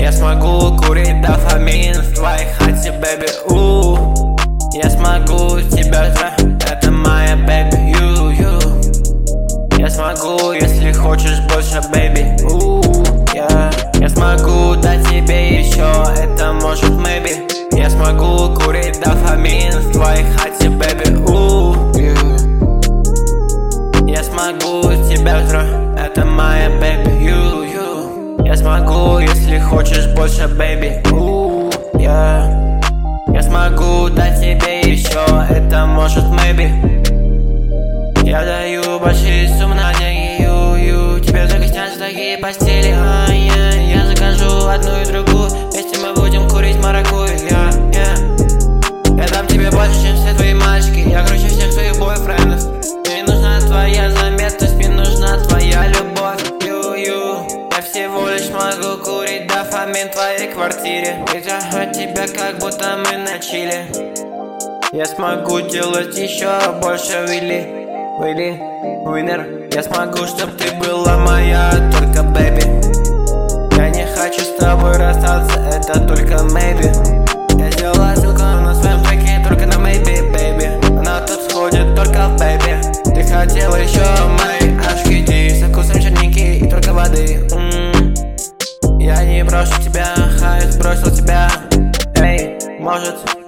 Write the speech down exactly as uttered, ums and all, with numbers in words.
Я смогу курить дофамин в твоей хате, бэби, у Я смогу тебя ждать, это моя бэби, ю, ю Я смогу, если хочешь больше, бэби, у я Я смогу дать тебе еще, это может maybe Я смогу курить дофамин в твоей хате, бэби, у Я смогу тебя ждать, это моя бэби, ю, ю Я смогу, если хочешь больше, бэби, у я Я смогу дать тебе еще, это может maybe Я даю большие суммы на деньги, ю, ю Тебе загостятся такие постели, а, я Я закажу одну и другую, вместе мы будем курить маракую, я, я Я дам тебе больше, чем все твои мальчики, я круче всех своих бойфрендов Мне нужна твоя заметность, мне нужна твоя любовь, ю, ю Я всего лишь могу курить дофамин в твоей квартире Ведь я от тебя как будто мы на чиле Я смогу делать еще больше, Вилли Вилли, Winner Я смогу, чтоб ты была моя, только бэби Я не хочу с тобой расстаться, это только maybe Я сделала ссылку на своем треке, только на maybe, baby Она тут сходит только в baby Ты хотела еще мои ашки, со вкусом черники и только воды м-м. Я не брошу тебя, хайс бросил тебя Эй, может